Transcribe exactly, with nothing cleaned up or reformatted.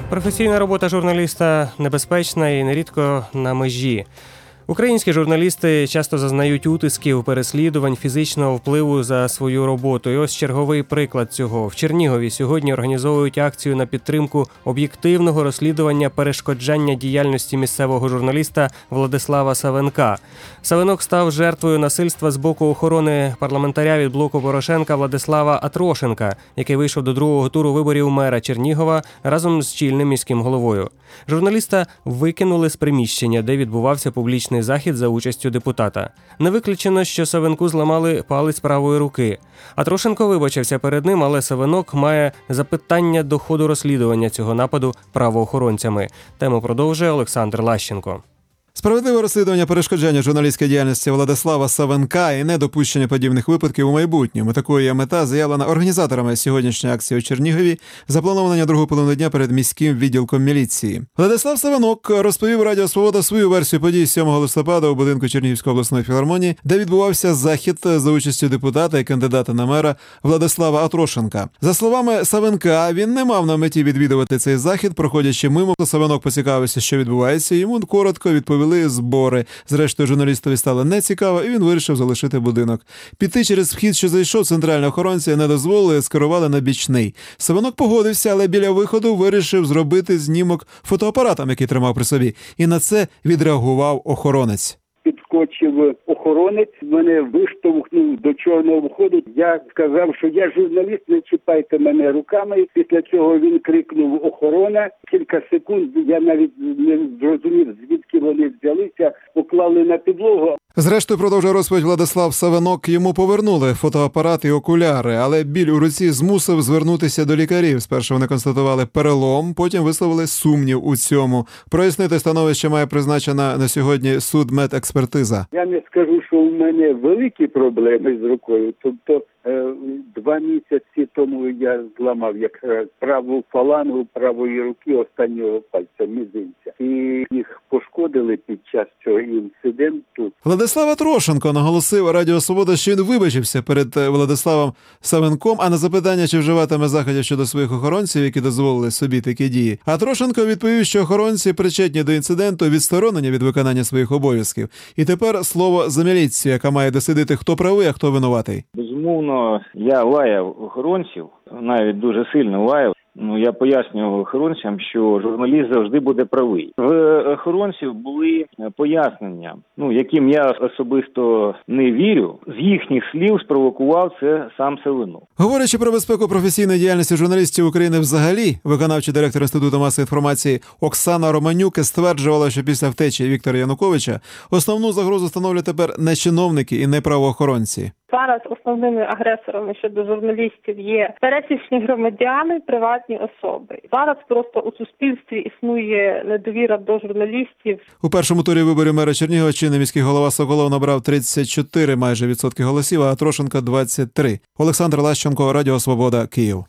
Професійна робота журналіста небезпечна і нерідко на межі. Українські журналісти часто зазнають утисків, переслідувань, фізичного впливу за свою роботу. І ось черговий приклад цього. В Чернігові сьогодні організовують акцію на підтримку об'єктивного розслідування перешкоджання діяльності місцевого журналіста Владислава Савенка. Савенок став жертвою насильства з боку охорони парламентаря від блоку Порошенка Владислава Атрошенка, який вийшов до другого туру виборів мера Чернігова разом з чільним міським головою. Журналіста викинули з приміщення, де відбувався публічний захід за участю депутата. Не виключено, що Савенку зламали палець правої руки. Атрошенко вибачився перед ним, але Савенок має запитання до ходу розслідування цього нападу правоохоронцями. Тему продовжує Олександр Лащенко. Справедливе розслідування перешкоджання журналістської діяльності Владислава Савенка і недопущення подібних випадків у майбутньому. Такою є мета, заявлена організаторами сьогоднішньої акції у Чернігові, запланована на другу половину дня перед міським відділком міліції. Владислав Савенок розповів Радіо Свобода свою версію подій сьомого листопада у будинку Чернігівської обласної філармонії, де відбувався захід за участю депутата і кандидата на мера Владислава Атрошенка. За словами Савенка, він не мав на меті відвідувати цей захід, проходячи мимо, Савенок поцікавився, що відбувається, йому коротко відповіли збори. Зрештою, журналістові стало нецікаво, і він вирішив залишити будинок. Піти через вхід, що зайшов, центральні охоронці не дозволили, скерували на бічний. Савенок погодився, але біля виходу вирішив зробити знімок фотоапаратом, який тримав при собі. І на це відреагував охоронець. Підскочив охоронець, мене виштовхнув до чорного входу. Я сказав, що я журналіст, не чіпайте мене руками. Після цього він крикнув «Охорона». Кілька секунд я навіть не зрозумів, звідки вони взялися, поклали на підлогу. Зрештою, продовжує розповідь Владислав Савенок, йому повернули фотоапарат і окуляри, але біль у руці змусив звернутися до лікарів. Спершу вони констатували перелом, потім висловили сумнів у цьому. Прояснити становище має призначена на сьогодні судмедекспертиза. Я не скажу, що у мене великі проблеми з рукою. Тобто е, два місяці тому я зламав якраз праву фалангу правої руки останнього пальця, мізинця. І їх пошкодили під час цього інциденту. Владислав Атрошенко наголосив Радіо Свобода, що він вибачився перед Владиславом Савенком, а на запитання, чи вживатиме заходів щодо своїх охоронців, які дозволили собі такі дії, Атрошенко відповів, що охоронці причетні до інциденту, відсторонені від виконання своїх обов'язків. І тепер слово за міліцію, яка має дослідити, хто правий, а хто винуватий. Безумовно, я лаяв охоронців, навіть дуже сильно лаяв. Ну, я пояснював охоронцям, що журналіст завжди буде правий. В охоронців були пояснення, ну, яким я особисто не вірю. З їхніх слів спровокував це сам Савенок. Говорячи про безпеку професійної діяльності журналістів України взагалі, виконавчий директор Інституту масової інформації Оксана Романюк стверджувала, що після втечі Віктора Януковича основну загрозу становлять тепер не чиновники і не правоохоронці. Зараз основними агресорами щодо журналістів є пересічні громадяни, приватні особи. Зараз просто у суспільстві існує недовіра до журналістів. У першому турі виборів мера Чернігова чинний міський голова Соколов набрав тридцять чотири майже відсотки голосів, а Атрошенка – двадцять три. Олександр Лащенко, Радіо Свобода, Київ.